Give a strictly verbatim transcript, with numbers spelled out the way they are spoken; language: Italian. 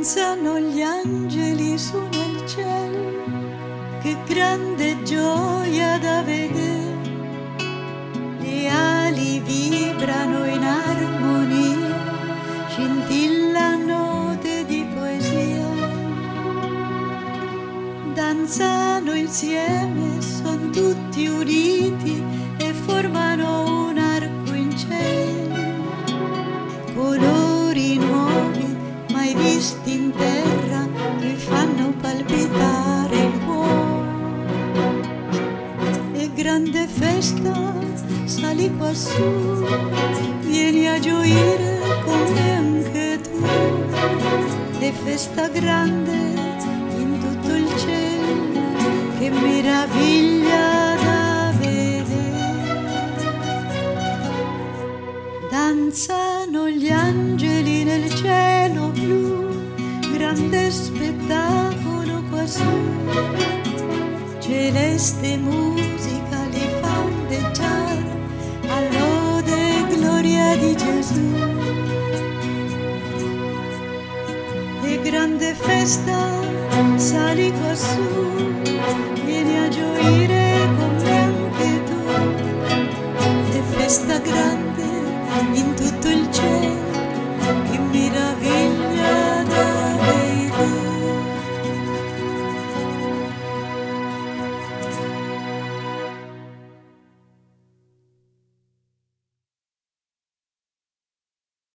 danzano gli angeli su nel cielo, che grande gioia da vedere, le ali vibrano in armonia, scintillano note di poesia, danzano insieme, son tutti uniti e formano un arco in cielo, colori nuovi mai visti in terra che fanno palpitare il cuore. E grande festa, sali quassù, vieni a gioire con me anche tu. E festa grande in tutto il cielo, che meraviglia da vedere. Danzano gli angeli nel cielo blu, grande spettacolo quassù, celeste musica li fa ondeggiare all'ode e gloria di Gesù. E grande festa, sali quassù, vieni a gioire con me anche tu. E festa grande in tutto il cielo,